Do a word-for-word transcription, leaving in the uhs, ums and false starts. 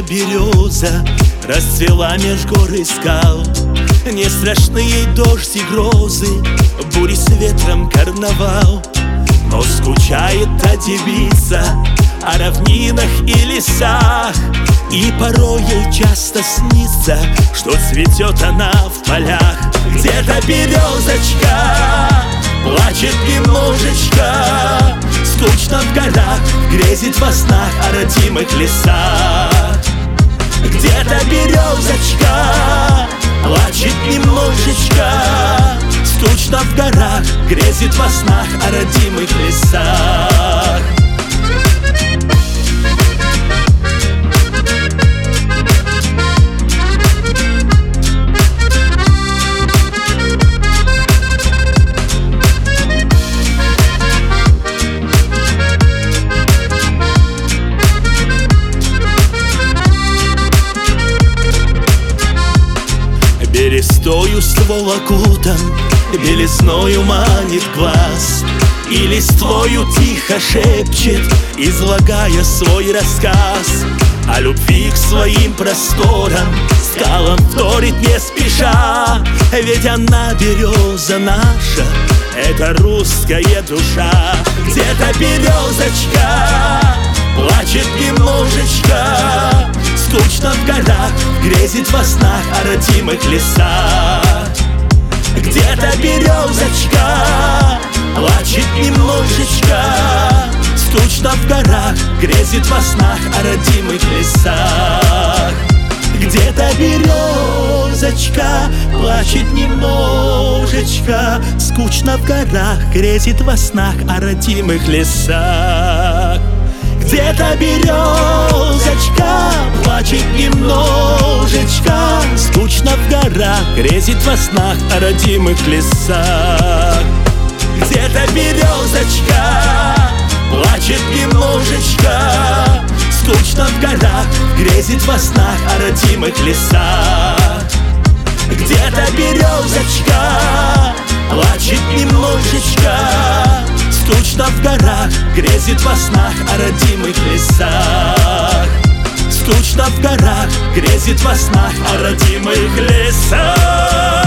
береза расцвела меж гор и скал. Не страшны ей дождь и грозы, бури с ветром карнавал. Но скучает та девица о равнинах и лесах, и порой ей часто снится, что цветет она в полях. Где-то березочка плачет немножечко, скучно в горах, грезит во снах о родимых лесах. Где-то березочка плачет немножечко, скучно в горах, грезит во снах о родимых лесах. Берестою ствол окутан, белесною манит глаз, и листвою тихо шепчет, излагая свой рассказ. О любви к своим просторам скалам вторит не спеша, ведь она береза наша, это русская душа. Где-то березочка плачет немножечко, скучно в горах, грезит во снах о родимых лесах. Где-то березочка плачет немножечко, скучно в горах, грезит во снах о родимых лесах. Где-то березочка плачет немножечко, скучно в горах, грезит во снах о родимых лесах. Где-то березочка плачет немножечко, скучно в горах, грезит во снах о родимых лесах. Где-то березочка плачет немножечко, скучно в горах, грезит во снах о родимых лесах. Где-то березочка плачет немножечко, скучно в горах, грезит во снах о родимых лесах. Скучно в горах, грезит во снах о родимых лесах.